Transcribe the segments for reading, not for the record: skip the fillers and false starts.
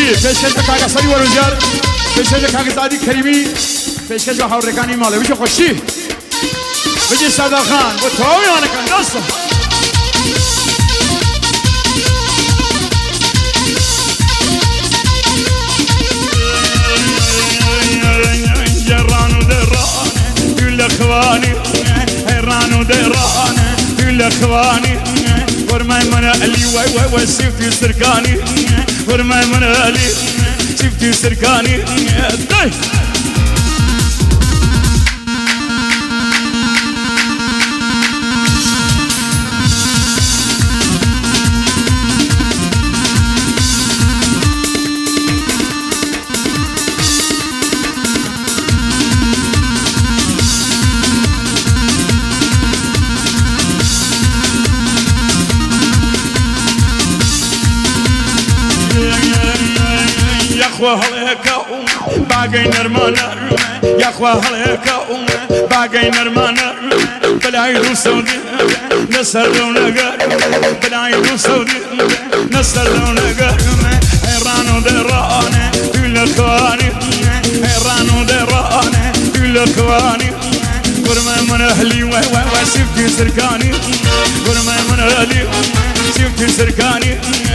پیشکش به کاغ سری ورزیار پیشکش به کاغ زادی کریمی پیشکش به حورکانی ماله ویچه خوشی بجی سردار خان و تواوی آنکن دستم جران و درانه گل اخوانی حیران و درانه گل اخوانی ورمای من علی و سیفتی سرکانی ورمای من علی سیفتی سرکانی دای يا باقي نرمانا يا اخوة هليك باقي نرمانا بالعيد وسودي نسلون قر بالعيد وسودي نسلون قر حيران ودراني كل اخواني حيران ودراني كل اخواني ورمى من اهلي وسيفتي سركاني ورمى من اهلي سيفتي سركاني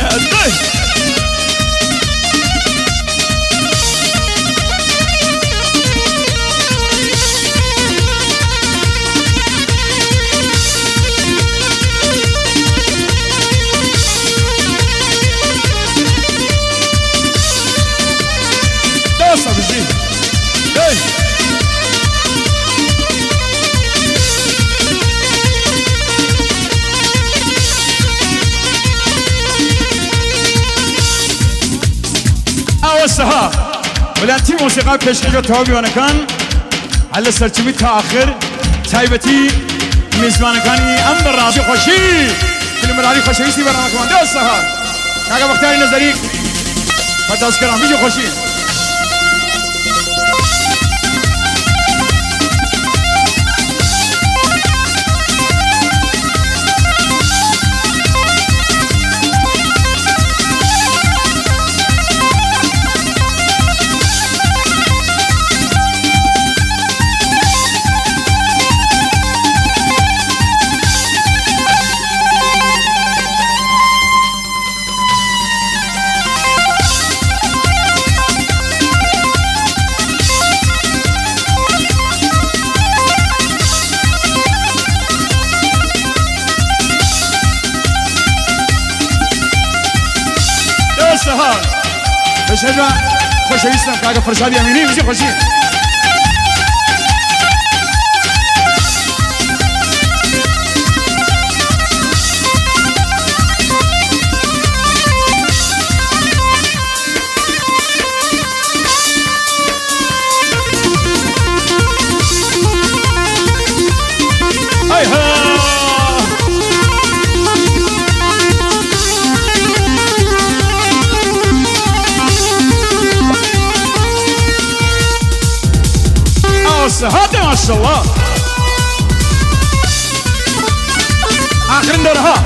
السها ولانتي موسيقى بيشكل توابي وانا كان على سرتمي تاخر تايبتي ميزبان كاني امبر راضي خوشي فيلم راضي خوشي سي برنامج كمان ده السها كاغا بختاري نظريك فتذكران بيجي خوشي بشجع خوشی استم که اگر فرشادی امینی میشه خوشی هذا ما شاء الله آخرين دورها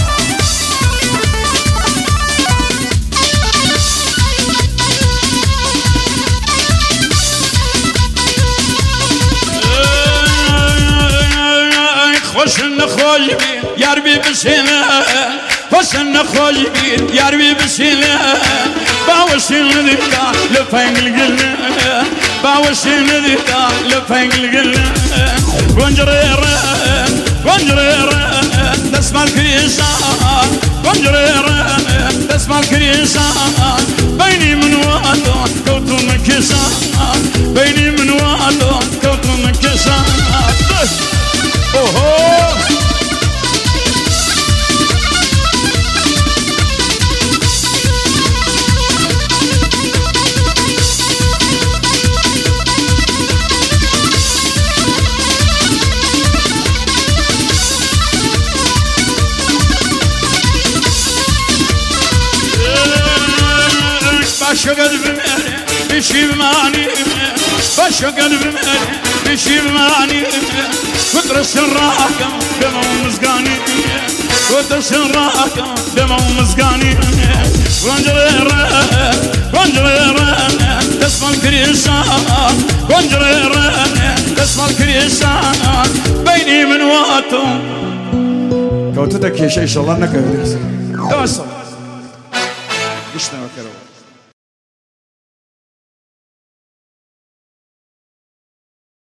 خوش النخوي يا ربي بسينا خوش النخوي يا ربي بسينا باوشين ذكا لفين القلنا باوشين ذكا لفين القلنا ونجريرا ونجريرا تسمع الكريسان ونجريرا تسمع الكريسان بيني من وادو كوتو من كيسان بيني من وادو كوتو من كيسان اوه باشا قلبي بشيب ماني باشا قلبي بشيب ماني ودرس الراكم دمو مزقاني ودرس الراكم دمو مزقاني ونجريرا قنجريران اسمع الكريسان بيني من واتو كوتتك يا شيء ان شاء الله انك توصل قشنا وكروا